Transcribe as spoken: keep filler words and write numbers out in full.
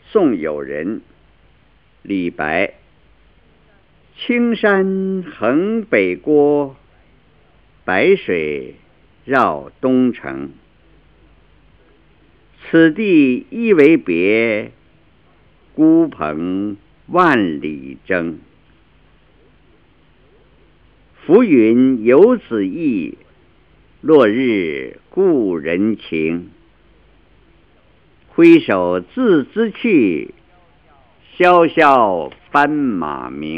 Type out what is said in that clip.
送友人。李白。青山横北郭，白水绕东城。此地一为别，孤蓬万里征。浮云游子意，落日故人情。挥手自兹去，萧萧斑马鸣。